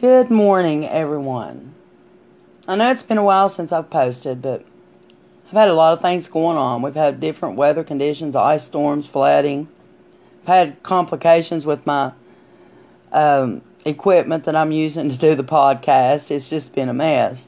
Good morning, everyone. I know it's been a while since I've posted, but I've had a lot of things going on. We've had different weather conditions, ice storms, flooding. I've had complications with my equipment that I'm using to do the podcast. It's just been a mess.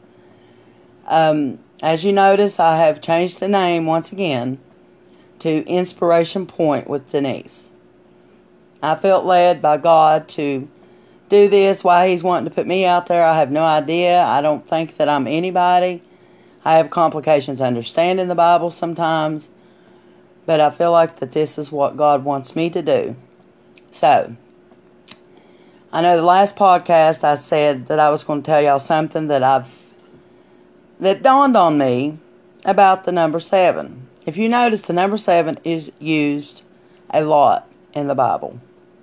As you notice, I have changed the name once again to Inspiration Point with Denise. I felt led by God to do this. Why He's wanting to put me out there, I have no idea. I don't think that I'm anybody. I have complications understanding the Bible sometimes, but I feel like that this is what God wants me to do. So, I know the last podcast I said that I was going to tell y'all something that dawned on me about the number 7. If you notice, the number 7 is used a lot in the Bible.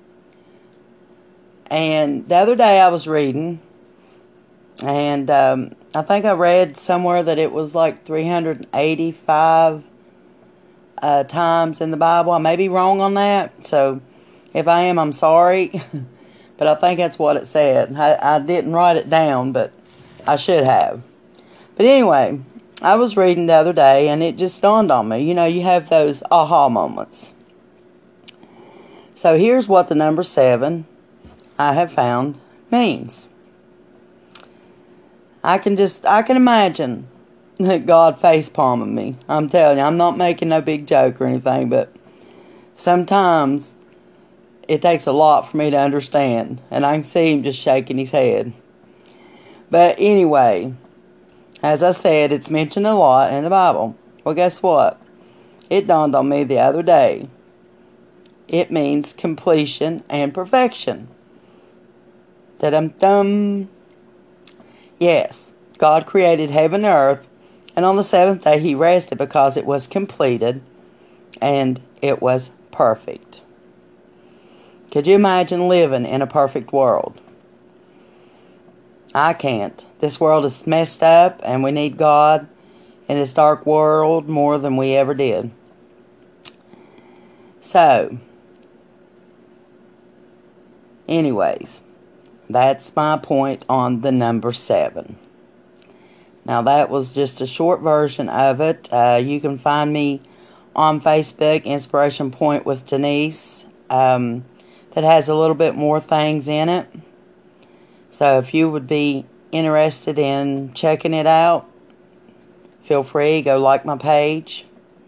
And the other day I was reading, and I think I read somewhere that it was like 385 times in the Bible. I may be wrong on that, so if I am, I'm sorry. But I think that's what it said. I didn't write it down, but I should have. But anyway, I was reading the other day, and it just dawned on me. You know, you have those aha moments. So here's what the number 7, I have found, means. I can imagine God face palming me. I'm telling you, I'm not making no big joke or anything, but sometimes it takes a lot for me to understand, and I can see Him just shaking His head. But anyway, as I said, it's mentioned a lot in the Bible. Well, guess what? It dawned on me the other day. It means completion and perfection. Da-dum-dum. Yes, God created heaven and earth, and on the 7th day He rested because it was completed and it was perfect. Could you imagine living in a perfect world? I can't. This world is messed up, and we need God in this dark world more than we ever did. So, anyways, that's my point on the number 7. Now, that was just a short version of it. You can find me on Facebook, Inspiration Point with Denise. That has a little bit more things in it. So if you would be interested in checking it out, feel free, go like my page.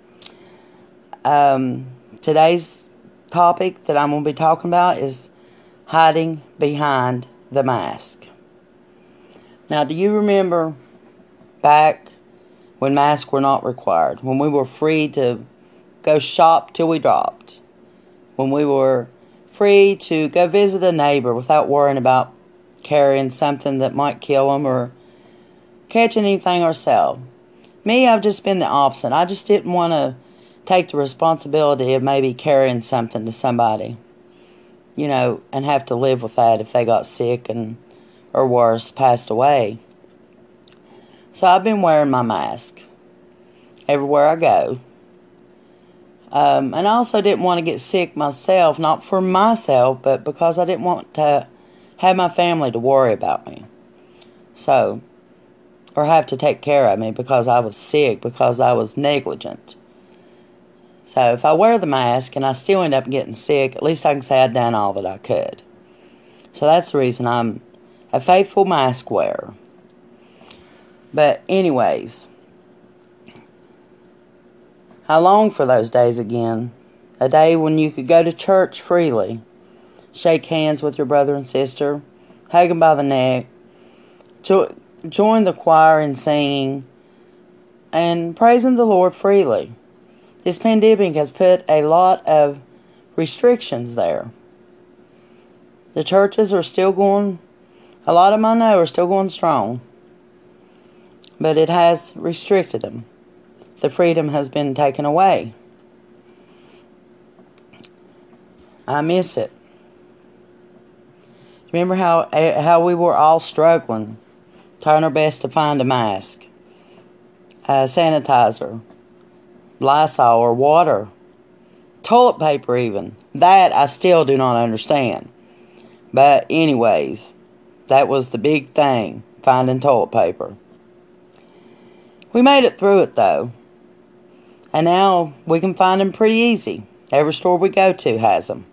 Today's topic that I'm going to be talking about is hiding behind the mask. Now, do you remember back when masks were not required? When we were free to go shop till we dropped? When we were free to go visit a neighbor without worrying about carrying something that might kill them or catching anything ourselves? Me, I've just been the opposite. I just didn't want to take the responsibility of maybe carrying something to somebody, you know, and have to live with that if they got sick or worse, passed away. So I've been wearing my mask everywhere I go. And I also didn't want to get sick myself, not for myself, but because I didn't want to have my family to worry about me. So, or have to take care of me because I was sick, because I was negligent. So if I wear the mask and I still end up getting sick, at least I can say I'd done all that I could. So that's the reason I'm a faithful mask wearer. But anyways, I long for those days again. A day when you could go to church freely, shake hands with your brother and sister, hug them by the neck, join the choir in singing, and praising the Lord freely. This pandemic has put a lot of restrictions there. The churches are still going, a lot of them I know are still going strong, but it has restricted them. The freedom has been taken away. I miss it. Remember how we were all struggling, trying our best to find a mask, sanitizer, Lysol or water, toilet paper even. That I still do not understand. But anyways, That was the big thing, finding toilet paper. We made it through it, though. And now we can find them pretty easy. Every store we go to has them.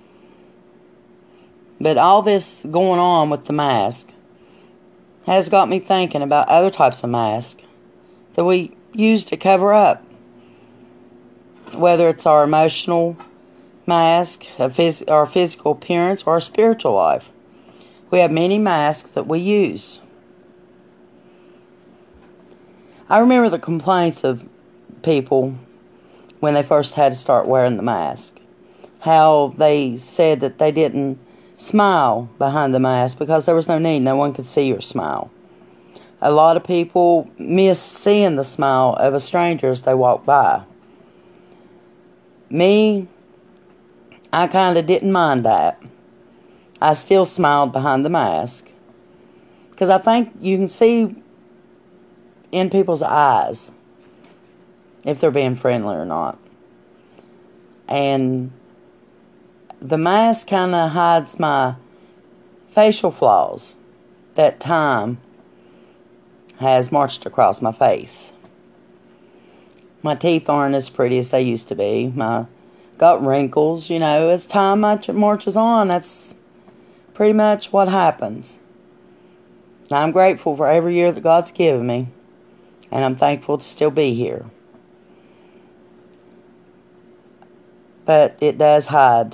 But all this going on with the mask has got me thinking about other types of masks that we use to cover up. Whether it's our emotional mask, our physical appearance, or our spiritual life. We have many masks that we use. I remember the complaints of people when they first had to start wearing the mask. How they said that they didn't smile behind the mask because there was no need. No one could see your smile. A lot of people miss seeing the smile of a stranger as they walk by. Me, I kind of didn't mind that. I still smiled behind the mask. Because I think you can see in people's eyes if they're being friendly or not. And the mask kind of hides my facial flaws that time has marched across my face. My teeth aren't as pretty as they used to be. I got wrinkles, as time marches on. That's pretty much what happens. Now, I'm grateful for every year that God's given me, and I'm thankful to still be here. But it does hide,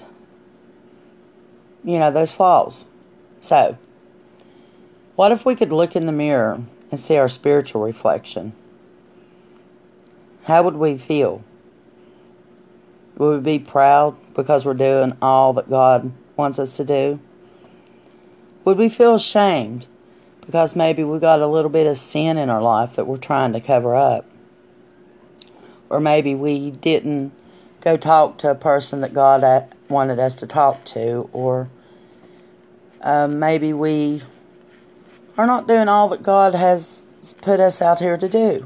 those flaws. So, what if we could look in the mirror and see our spiritual reflection? How would we feel? Would we be proud because we're doing all that God wants us to do? Would we feel ashamed because maybe we got a little bit of sin in our life that we're trying to cover up? Or maybe we didn't go talk to a person that God wanted us to talk to. Or maybe we are not doing all that God has put us out here to do.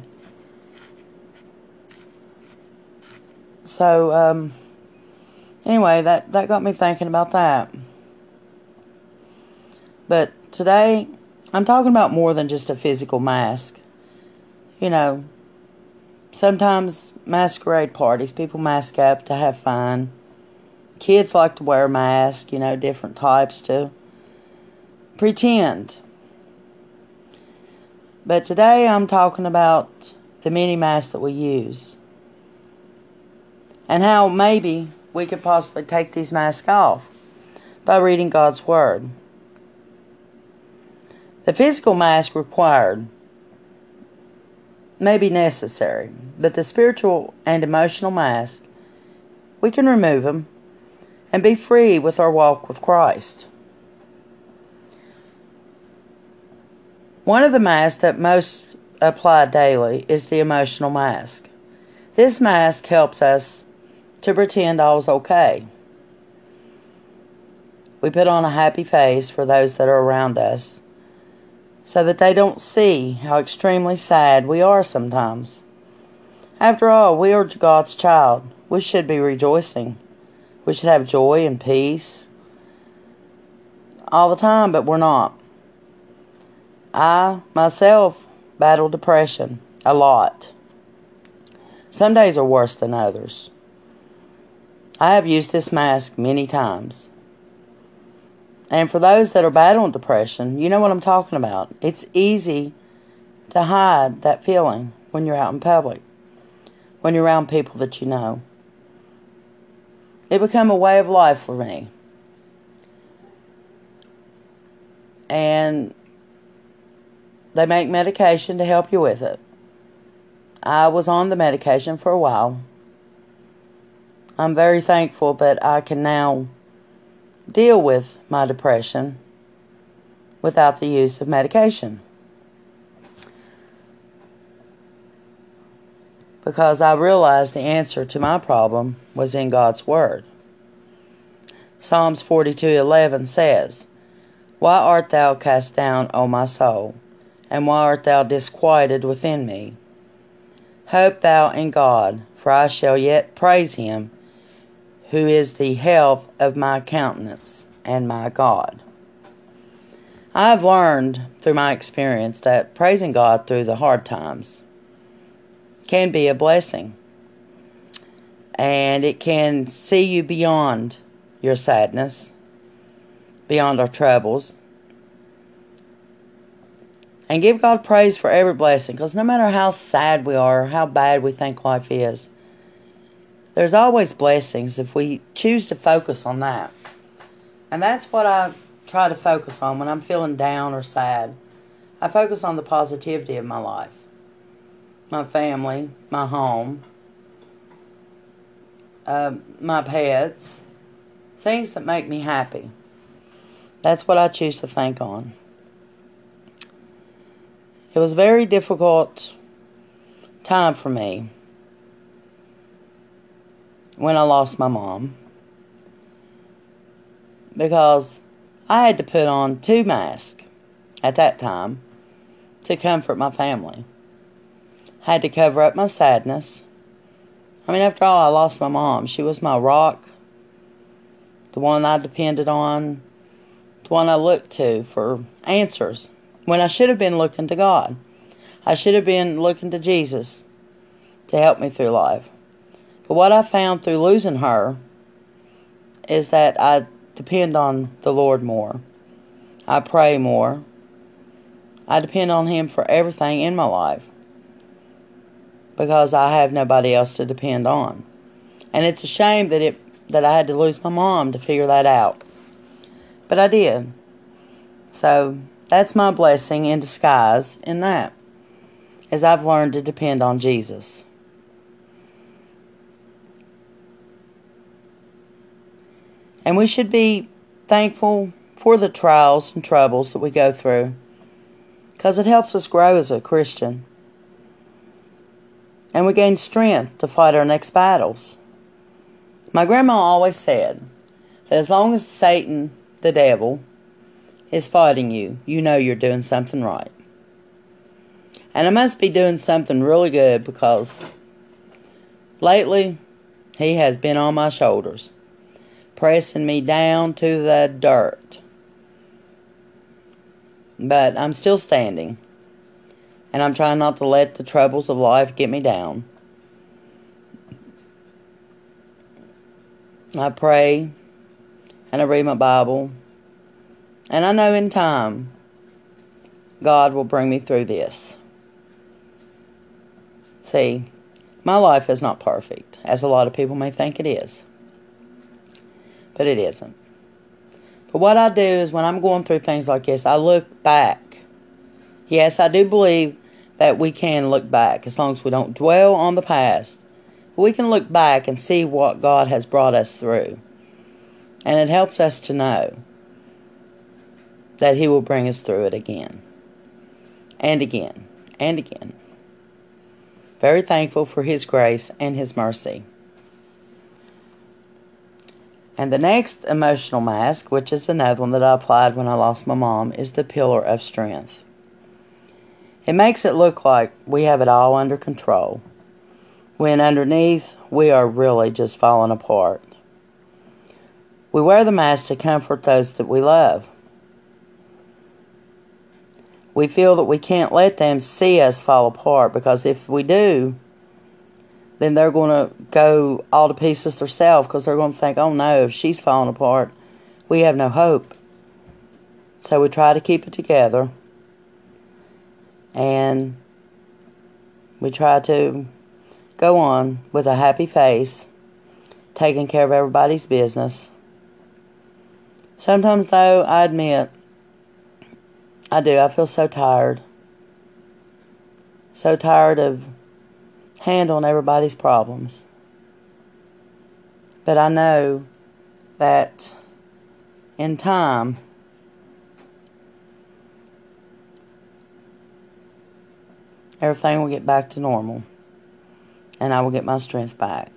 So, anyway, that got me thinking about that. But today, I'm talking about more than just a physical mask. Sometimes masquerade parties, people mask up to have fun. Kids like to wear masks, different types to pretend. But today, I'm talking about the many masks that we use. And how maybe we could possibly take these masks off by reading God's Word. The physical mask required may be necessary, but the spiritual and emotional mask, we can remove them and be free with our walk with Christ. One of the masks that most apply daily is the emotional mask. This mask helps us to pretend all's okay. We put on a happy face for those that are around us so that they don't see how extremely sad we are sometimes. After all, we are God's child. We should be rejoicing. We should have joy and peace all the time, but we're not. I, myself, battle depression a lot. Some days are worse than others. I have used this mask many times. And for those that are battling depression, you know what I'm talking about. It's easy to hide that feeling when you're out in public, when you're around people that you know. It became a way of life for me. And they make medication to help you with it. I was on the medication for a while. I'm very thankful that I can now deal with my depression without the use of medication. Because I realized the answer to my problem was in God's Word. Psalms 42:11 says, "Why art thou cast down, O my soul? And why art thou disquieted within me? Hope thou in God, for I shall yet praise him, who is the health of my countenance and my God." I've learned through my experience that praising God through the hard times can be a blessing. And it can see you beyond your sadness, beyond our troubles. And give God praise for every blessing. Because no matter how sad we are, how bad we think life is, there's always blessings if we choose to focus on that. And that's what I try to focus on when I'm feeling down or sad. I focus on the positivity of my life. My family, my home, my pets, things that make me happy. That's what I choose to think on. It was a very difficult time for me when I lost my mom, because I had to put on 2 masks at that time to comfort my family. I had to cover up my sadness. I mean, after all, I lost my mom. She was my rock, the one I depended on, the one I looked to for answers, when I should have been looking to God. I should have been looking to Jesus to help me through life. But what I found through losing her is that I depend on the Lord more. I pray more. I depend on Him for everything in my life, because I have nobody else to depend on. And it's a shame that I had to lose my mom to figure that out. But I did. So that's my blessing in disguise in that, as I've learned to depend on Jesus. And we should be thankful for the trials and troubles that we go through, because it helps us grow as a Christian. And we gain strength to fight our next battles. My grandma always said that as long as Satan, the devil, is fighting you, you know you're doing something right. And I must be doing something really good, because lately he has been on my shoulders, pressing me down to the dirt. But I'm still standing, and I'm trying not to let the troubles of life get me down. I pray, and I read my Bible, and I know in time God will bring me through this. See, my life is not perfect, as a lot of people may think it is. But it isn't. But what I do is, when I'm going through things like this, I look back. Yes, I do believe that we can look back, as long as we don't dwell on the past. We can look back and see what God has brought us through. And it helps us to know that He will bring us through it again. And again. And again. Very thankful for His grace and His mercy. And the next emotional mask, which is another one that I applied when I lost my mom, is the pillar of strength. It makes it look like we have it all under control, when underneath we are really just falling apart. We wear the mask to comfort those that we love. We feel that we can't let them see us fall apart, because if we do, then they're going to go all to pieces themselves, because they're going to think, oh no, if she's falling apart, we have no hope. So we try to keep it together, and we try to go on with a happy face, taking care of everybody's business. Sometimes, though, I admit, I feel so tired. So tired of handling everybody's problems. But I know that in time, everything will get back to normal, and I will get my strength back.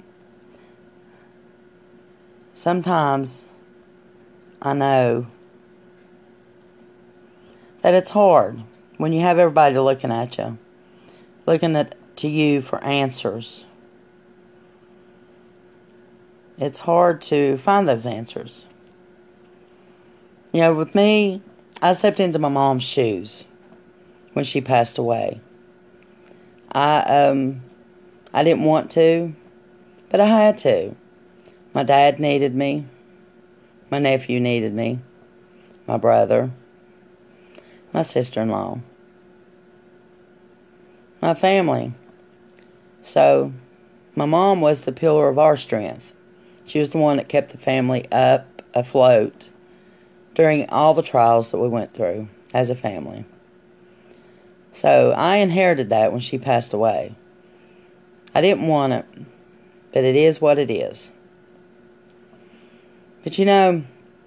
Sometimes I know that it's hard when you have everybody looking at you, to you for answers. It's hard to find those answers. You know, with me, I stepped into my mom's shoes when she passed away. I didn't want to, but I had to. My dad needed me. My nephew needed me. My brother. My sister-in-law. My family. So, my mom was the pillar of our strength. She was the one that kept the family up, afloat, during all the trials that we went through as a family. So, I inherited that when she passed away. I didn't want it, but it is what it is. But you know,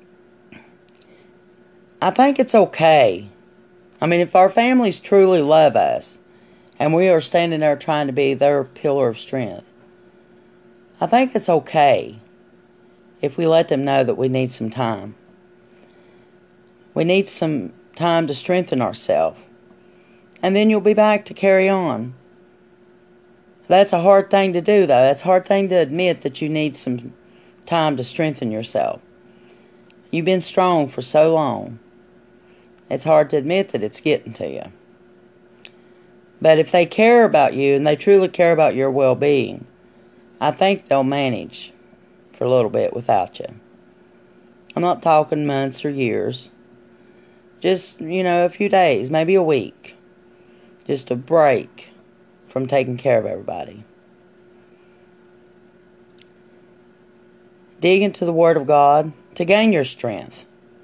I think it's okay. I mean, if our families truly love us, and we are standing there trying to be their pillar of strength, I think it's okay if we let them know that we need some time. We need some time to strengthen ourselves. And then you'll be back to carry on. That's a hard thing to do, though. That's a hard thing to admit that you need some time to strengthen yourself. You've been strong for so long. It's hard to admit that it's getting to you. But if they care about you and they truly care about your well-being, I think they'll manage for a little bit without you. I'm not talking months or years. Just, a few days, maybe a week. Just a break from taking care of everybody. Dig into the Word of God to gain your strength.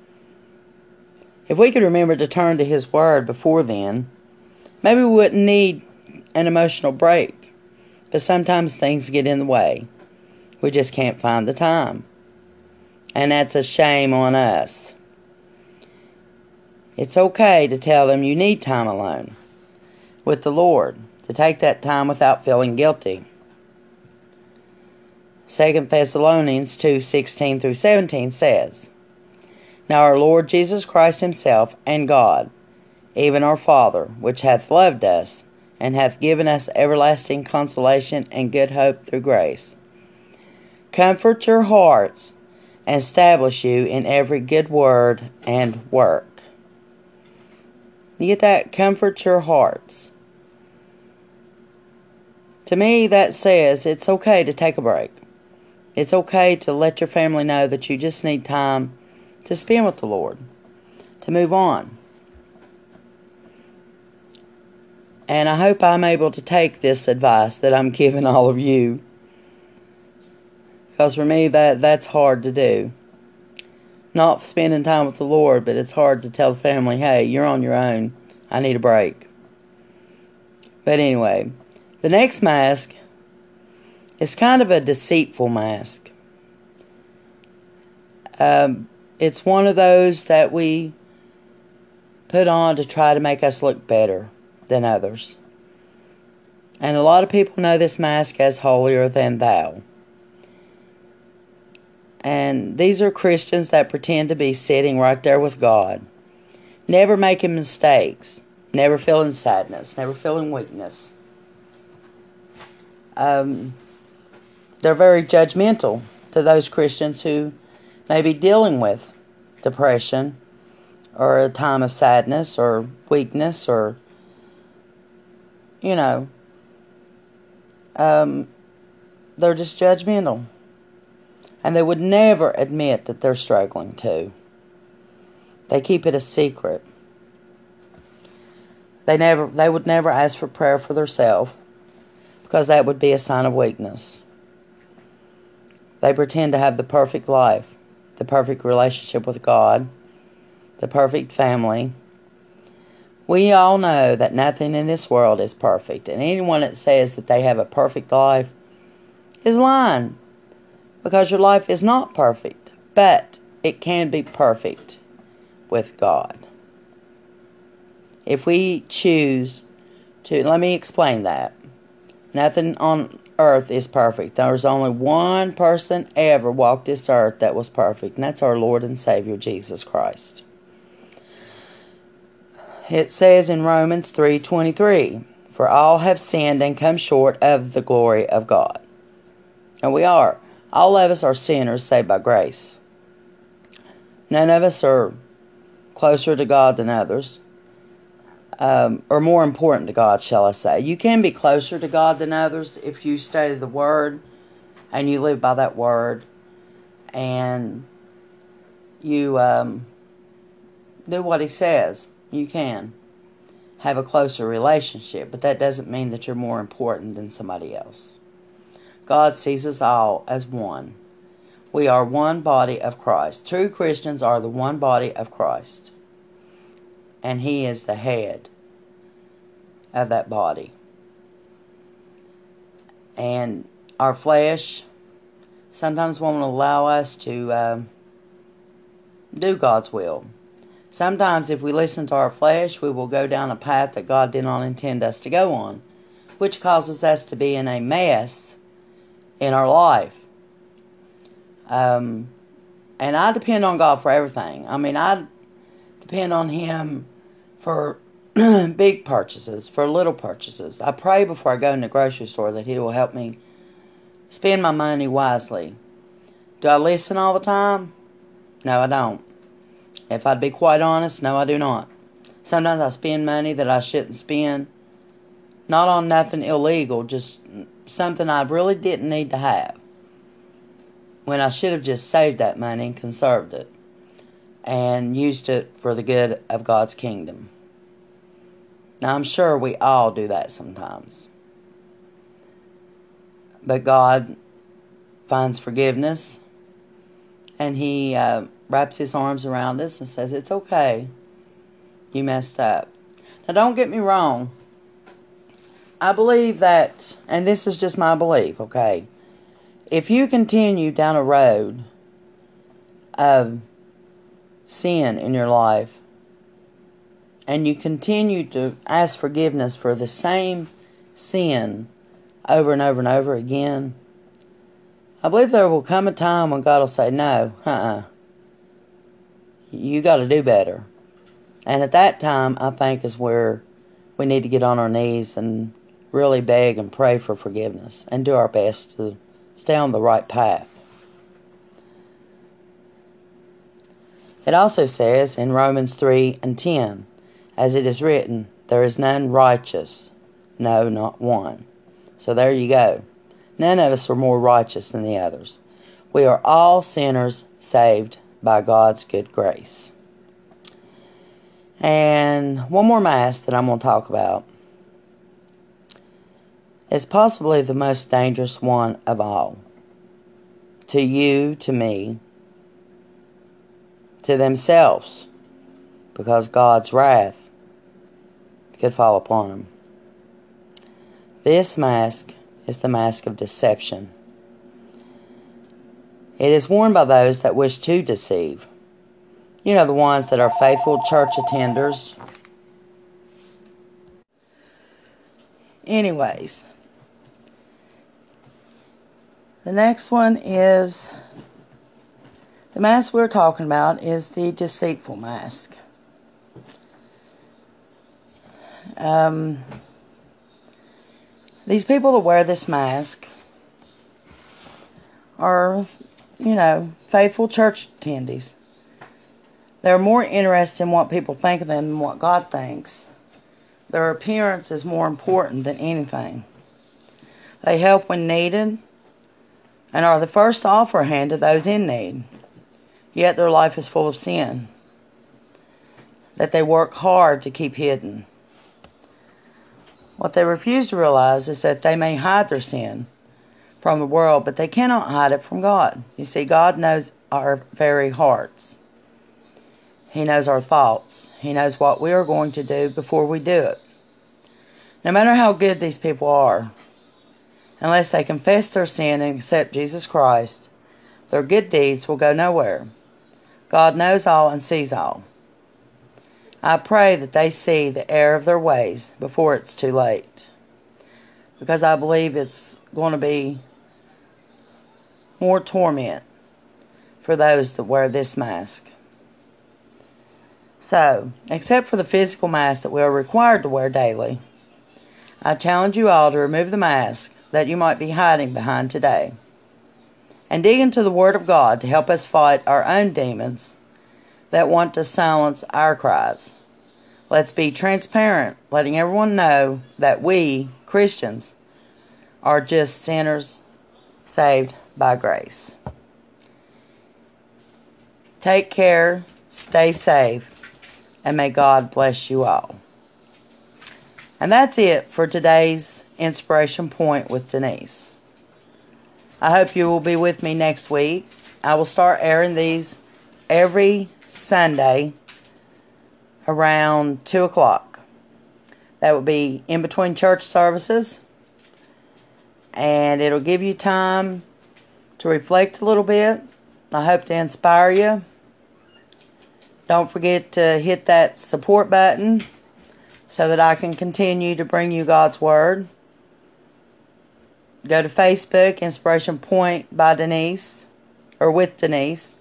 If we could remember to turn to His Word before then, maybe we wouldn't need an emotional break. But sometimes things get in the way. We just can't find the time. And that's a shame on us. It's okay to tell them you need time alone with the Lord, to take that time without feeling guilty. 2 Thessalonians 2:16 through 17 says, Now our Lord Jesus Christ Himself and God, even our Father, which hath loved us, and hath given us everlasting consolation and good hope through grace, comfort your hearts and establish you in every good word and work. You get that? Comfort your hearts. To me, that says it's okay to take a break. It's okay to let your family know that you just need time to spend with the Lord, to move on. And I hope I'm able to take this advice that I'm giving all of you. Because for me, that's hard to do. Not spending time with the Lord, but it's hard to tell the family, hey, you're on your own. I need a break. But anyway, the next mask is kind of a deceitful mask. It's one of those that we put on to try to make us look better than others. And a lot of people know this mask as holier than thou. And these are Christians that pretend to be sitting right there with God, never making mistakes, never feeling sadness, never feeling weakness. They're very judgmental to those Christians who may be dealing with depression or a time of sadness or weakness or, they're just judgmental. And they would never admit that they're struggling too. They keep it a secret. They would never ask for prayer for themselves, because that would be a sign of weakness. They pretend to have the perfect life, the perfect relationship with God, the perfect family. We all know that nothing in this world is perfect, and anyone that says that they have a perfect life is lying. Because your life is not perfect, but it can be perfect with God. If we choose to, let me explain that. Nothing on earth is perfect. There's only one person ever walked this earth that was perfect, and that's our Lord and Savior, Jesus Christ. It says in Romans 3:23, For all have sinned and come short of the glory of God. And we are. All of us are sinners saved by grace. None of us are closer to God than others. Or more important to God, shall I say. You can be closer to God than others if you study the Word and you live by that Word and you do what He says. You can have a closer relationship, but that doesn't mean that you're more important than somebody else. God sees us all as one. We are one body of Christ. True Christians are the one body of Christ. And He is the head of that body. And our flesh sometimes won't allow us to do God's will. Sometimes if we listen to our flesh, we will go down a path that God did not intend us to go on, which causes us to be in a mess in our life. And I depend on God for everything. I mean, I depend on Him for big purchases, for little purchases. I pray before I go in the grocery store that He will help me spend my money wisely. Do I listen all the time? No, I don't. If I'd be quite honest, no, I do not. Sometimes I spend money that I shouldn't spend. Not on nothing illegal, just something I really didn't need to have. When I should have just saved that money and conserved it. And used it for the good of God's kingdom. Now, I'm sure we all do that sometimes. But God finds forgiveness. And He wraps His arms around us and says, it's okay. You messed up. Now, don't get me wrong. I believe that, and this is just my belief, okay? If you continue down a road of sin in your life, and you continue to ask forgiveness for the same sin over and over and over again, I believe there will come a time when God will say, no, you got to do better. And at that time, I think is where we need to get on our knees and really beg and pray for forgiveness and do our best to stay on the right path. It also says in Romans 3:10, as it is written, there is none righteous, no, not one. So there you go. None of us are more righteous than the others. We are all sinners saved by God's good grace. And one more mask that I'm going to talk about is possibly the most dangerous one of all. To you, to me, to themselves, because God's wrath could fall upon them. This mask is the mask of deception. It is worn by those that wish to deceive. You know, the ones that are faithful church attenders. Anyways, the next one is, the mask we're talking about is the deceitful mask. These people that wear this mask are, faithful church attendees. They're more interested in what people think of them than what God thinks. Their appearance is more important than anything. They help when needed and are the first to offer a hand to those in need. Yet their life is full of sin that they work hard to keep hidden. What they refuse to realize is that they may hide their sin from the world, but they cannot hide it from God. You see, God knows our very hearts. He knows our thoughts. He knows what we are going to do before we do it. No matter how good these people are, unless they confess their sin and accept Jesus Christ, their good deeds will go nowhere. God knows all and sees all. I pray that they see the error of their ways before it's too late, because I believe it's going to be more torment for those that wear this mask. So, except for the physical mask that we are required to wear daily, I challenge you all to remove the mask that you might be hiding behind today, and dig into the Word of God to help us fight our own demons that want to silence our cries. Let's be transparent, letting everyone know that we, Christians, are just sinners saved by grace. Take care, stay safe, and may God bless you all. And that's it for today's Inspiration Point with Denise. I hope you will be with me next week. I will start airing these every Sunday around 2 o'clock. That will be in between church services. And it'll give you time to reflect a little bit. I hope to inspire you. Don't forget to hit that support button so that I can continue to bring you God's Word. Go to Facebook, Inspiration Point by Denise, or with Denise.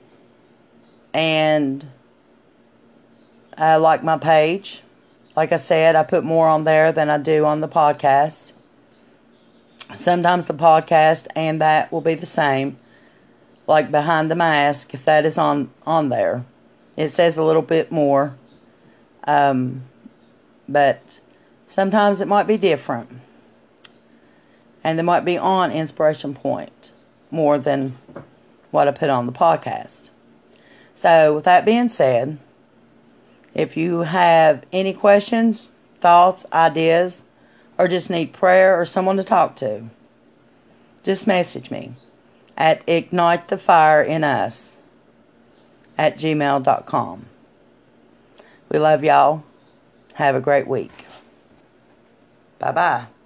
And like my page. Like I said, I put more on there than I do on the podcast. Sometimes the podcast and that will be the same. Like Behind the Mask, if that is on there. It says a little bit more. But sometimes it might be different. And they might be on Inspiration Point more than what I put on the podcast. So, with that being said, if you have any questions, thoughts, ideas, or just need prayer or someone to talk to, just message me at ignitethefireinus@gmail.com. We love y'all. Have a great week. Bye-bye.